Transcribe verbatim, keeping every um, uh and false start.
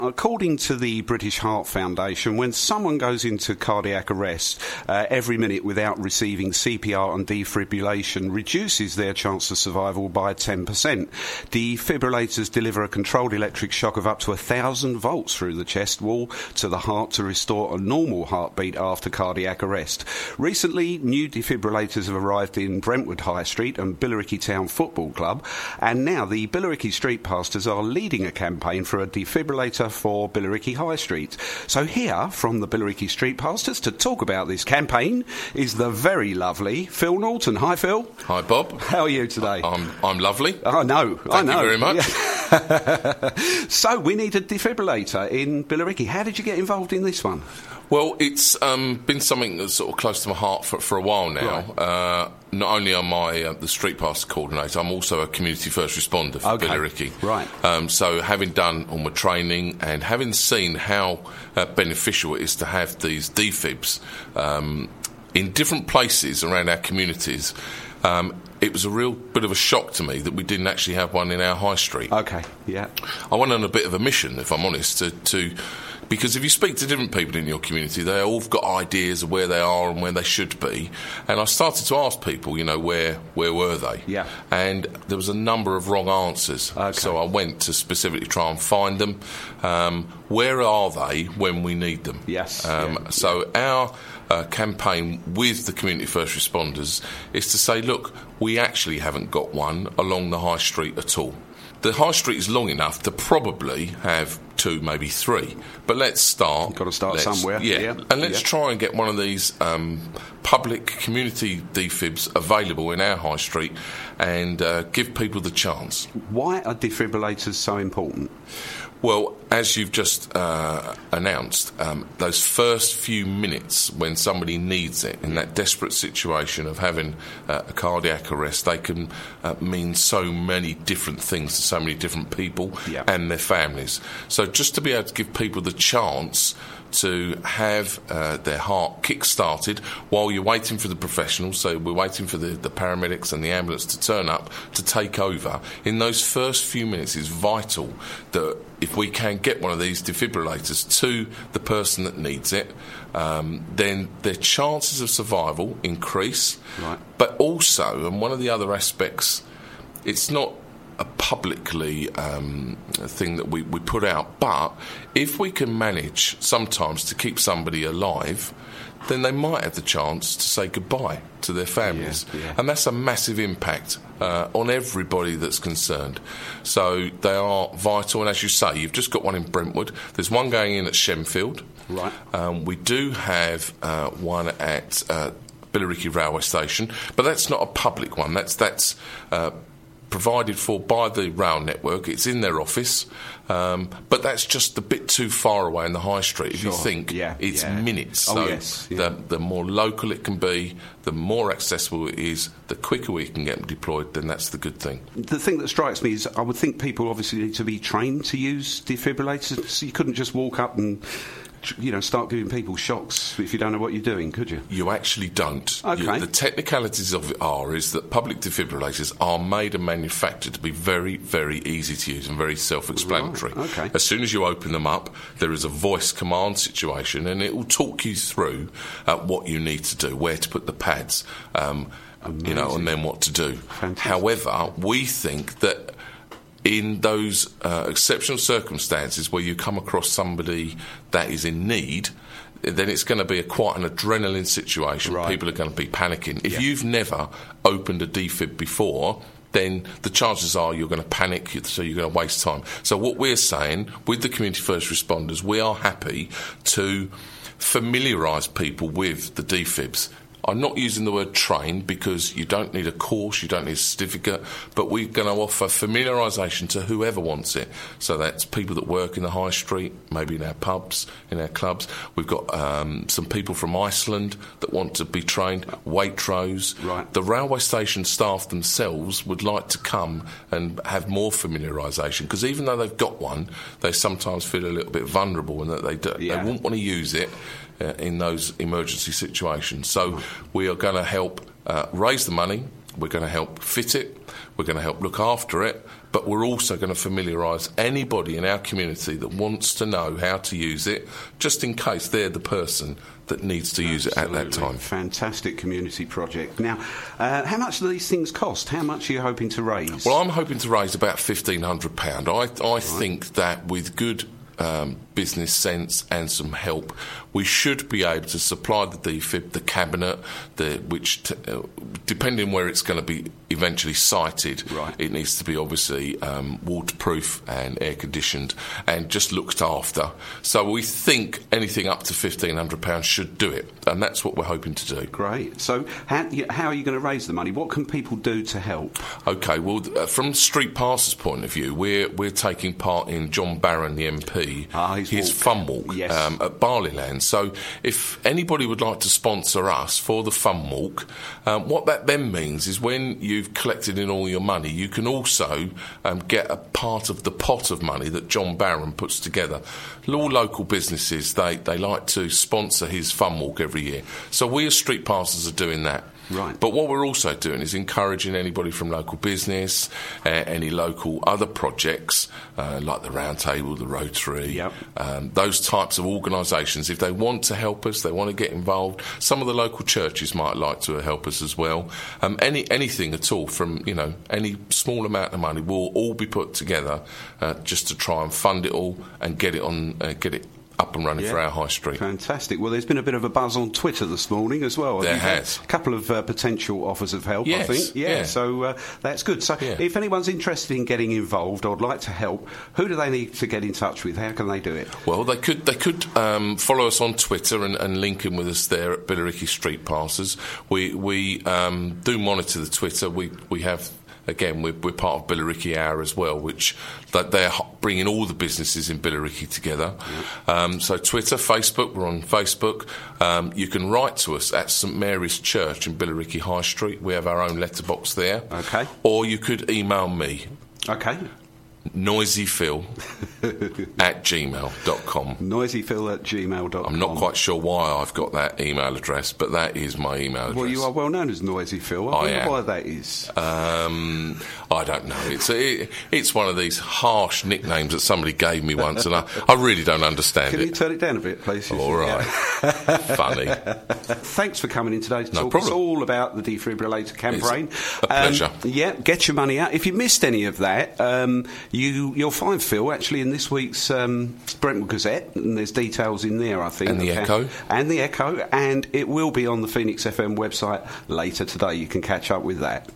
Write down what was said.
According to the British Heart Foundation, when someone goes into cardiac arrest, uh, every minute without receiving C P R and defibrillation reduces their chance of survival by ten percent. Defibrillators deliver a controlled electric shock of up to one thousand volts through the chest wall to the heart to restore a normal heartbeat after cardiac arrest. Recently, new defibrillators have arrived in Brentwood High Street and Billericay Town Football Club, and now the Billericay Street Pastors are leading a campaign for a defibrillator for Billericay High Street. So here, from the Billericay Street Pastors, to talk about this campaign is the very lovely Phil Norton. Hi, Phil. Hi, Bob. How are you today? I'm I'm lovely. I know. Thank I know. you very much. Yeah. So we need a defibrillator in Billericay. How did you get involved in this one? Well, it's um, been something that's sort of close to my heart for, for a while now. Right. Uh, not only am I uh, the street pastor coordinator, I'm also a community first responder for Okay. Billericay. Right. Um, so having done all my training and having seen how uh, beneficial it is to have these defibs um, in different places around our communities, um, it was a real bit of a shock to me that we didn't actually have one in our high street. Okay, yeah. I went on a bit of a mission, if I'm honest, to... to because if you speak to different people in your community, they all have got ideas of where they are and where they should be. And I started to ask people, you know, where where were they? Yeah. And there was a number of wrong answers. Okay. So I went to specifically try and find them. Um, where are they when we need them? Yes. Um, yeah. So our uh, campaign with the community first responders is to say, look, we actually haven't got one along the high street at all. The high street is long enough to probably have two, maybe three. But let's start. You've got to start let's, somewhere. Yeah. yeah. And let's yeah. try and get one of these um, public community defibs available in our high street and uh, give people the chance. Why are defibrillators so important? Well, as you've just uh, announced, um, those first few minutes when somebody needs it, in that desperate situation of having uh, a cardiac arrest, they can uh, mean so many different things to so many different people yeah. and their families. So just to be able to give people the chance to have uh, their heart kick-started while you're waiting for the professionals, so we're waiting for the, the paramedics and the ambulance to turn up to take over. In those first few minutes, it's vital that if we can get one of these defibrillators to the person that needs it, um, then their chances of survival increase. Right. But also, and one of the other aspects, it's not a publicly um, thing that we, we put out, but if we can manage sometimes to keep somebody alive, then they might have the chance to say goodbye to their families. Yeah, yeah. And that's a massive impact uh, on everybody that's concerned. So they are vital, and as you say, you've just got one in Brentwood. There's one going in at Shenfield. Right. Um, we do have uh, one at uh, Billericay Railway Station, but that's not a public one. That's that's uh, provided for by the rail network. It's in their office, um, but that's just a bit too far away in the high street. If Sure. you think yeah, it's yeah. minutes, Oh, so yes, yeah. the, the more local it can be, the more accessible it is, the quicker we can get them deployed, then that's the good thing. The thing that strikes me is I would think people obviously need to be trained to use defibrillators, so you couldn't just walk up and, you know, start giving people shocks if you don't know what you're doing, could you? You actually don't. Okay. You, the technicalities of it are is that public defibrillators are made and manufactured to be very, very easy to use and very self-explanatory. Right, okay. As soon as you open them up, there is a voice command situation, and it will talk you through uh, what you need to do, where to put the pads, um, you know, and then what to do. Fantastic. However, we think that in those uh, exceptional circumstances where you come across somebody that is in need, then it's going to be a quite an adrenaline situation. Right. People are going to be panicking. If Yeah. you've never opened a defib before, then the chances are you're going to panic, so you're going to waste time. So what we're saying, with the community first responders, we are happy to familiarise people with the defibs. I'm not using the word train because you don't need a course, you don't need a certificate, but we're going to offer familiarisation to whoever wants it. So that's people that work in the high street, maybe in our pubs, in our clubs. We've got um, some people from Iceland that want to be trained, Waitrose. Right. The railway station staff themselves would like to come and have more familiarisation, because even though they've got one, they sometimes feel a little bit vulnerable and that they, do, Yeah. they wouldn't want to use it Uh, in those emergency situations. So we are going to help uh, raise the money we're going to help fit it, we're going to help look after it, but we're also going to familiarise anybody in our community that wants to know how to use it, just in case they're the person that needs to use Absolutely. it at that time. Fantastic community project. Now, uh, how much do these things cost? How much are you hoping to raise? Well, I'm hoping to raise about fifteen hundred pounds. I, I right. think that with good um, business sense and some help, we should be able to supply the D Fib, the cabinet, the, which, t- uh, depending where it's going to be eventually sited, right. it needs to be obviously um, waterproof and air conditioned and just looked after. So we think anything up to fifteen hundred pounds should do it, and that's what we're hoping to do. Great. So how, how are you going to raise the money? What can people do to help? OK, well, uh, from Street Passers' point of view, we're, we're taking part in John Barron, the M P, ah, his, his walk. fun walk yes. um, at Barleyland. So if anybody would like to sponsor us for the fun walk, um, what that then means is when you've collected in all your money, you can also um, get a part of the pot of money that John Barron puts together. All local businesses, they, they like to sponsor his fun walk every year. So we as Street Passers are doing that. Right. But what we're also doing is encouraging anybody from local business, uh, any local other projects, uh, like the Round Table, the Rotary, yep. um, those types of organisations, if they want to help us, they want to get involved. Some of the local churches might like to help us as well. Um, any anything at all from, you know, any small amount of money will all be put together uh, just to try and fund it all and get it on, uh, get it up and running yeah. for our high street. Fantastic. Well, there's been a bit of a buzz on Twitter this morning as well. There has. A couple of uh, potential offers of help, yes. I think. Yeah, yeah. so uh, that's good. So yeah. if anyone's interested in getting involved or would like to help, who do they need to get in touch with? How can they do it? Well, they could they could um, follow us on Twitter and, and link in with us there at Billericay Street Passers. We, we um, do monitor the Twitter. We, we have... Again, we're, we're part of Billericay Hour as well, which that they're bringing all the businesses in Billericay together. Yep. Um, so Twitter, Facebook, we're on Facebook. Um, you can write to us at St Mary's Church in Billericay High Street. We have our own letterbox there. Okay. Or you could email me. Okay. noisyphil at gmail dot com. noisyphil at gmail dot com. I'm not quite sure why I've got that email address, but that is my email address. Well, you are well known as Noisy Phil. I, I wonder am. why that is. Um, I don't know. It's a, it, it's one of these harsh nicknames that somebody gave me once, and I, I really don't understand Can it. Can you turn it down a bit, please? All right. Funny. Thanks for coming in today to no talk problem. us all about the defibrillator campaign. It's a pleasure. Um, yeah, get your money out. If you missed any of that, um, you, you'll find Phil actually in this week's um, Brentwood Gazette, and there's details in there, I think. And the Echo. And the Echo, and it will be on the Phoenix F M website later today. You can catch up with that.